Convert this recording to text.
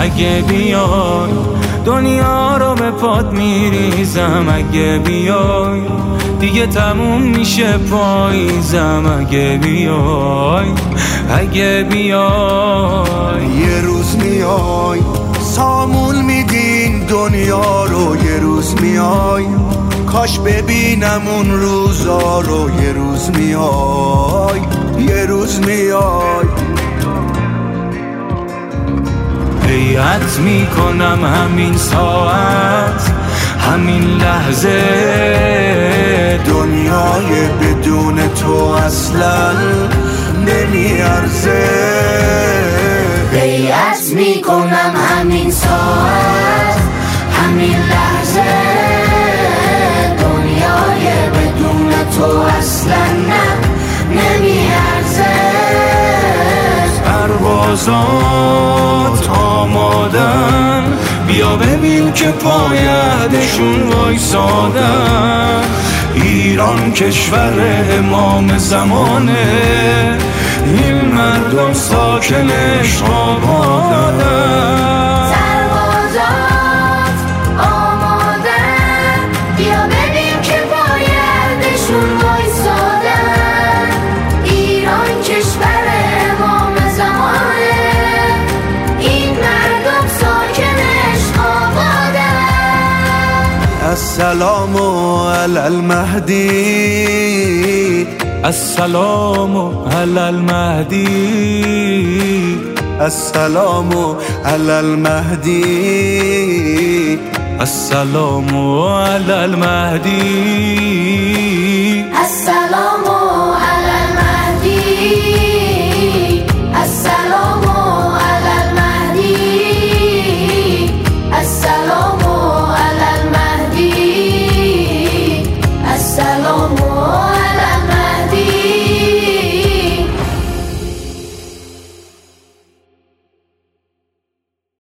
اگه بیای دنیا رو به پات میریزم. اگه بیای دیگه تموم میشه پاییزم. اگه بیای اگه بیای یه روز میای سامون میدین دنیا رو. یه روز میای کاش ببینم اون روزا رو. یه روز میای یه روز میای بیعت میکنم همین ساعت همین لحظه دنیای بدون تو اصلا نمیارزه. بیعت میکنم همین ساعت همین لحظه دنیای بدون تو اصلا نمیارزه. پروازات آمادن بیا ببین که پایدشون وایسادن. ایران کشور امام زمانه این مردم ساکنش آبادن. سربازات آمادن بیا ببین که پایدشون وایسادن. ایران کشور امام زمانه این مردم ساکنش آبادن. السلام علی المهدی السلام علی المهدی السلام علی المهدی السلام علی المهدی السلام علی المهدی السلام علی المهدی السلام علی المهدی السلام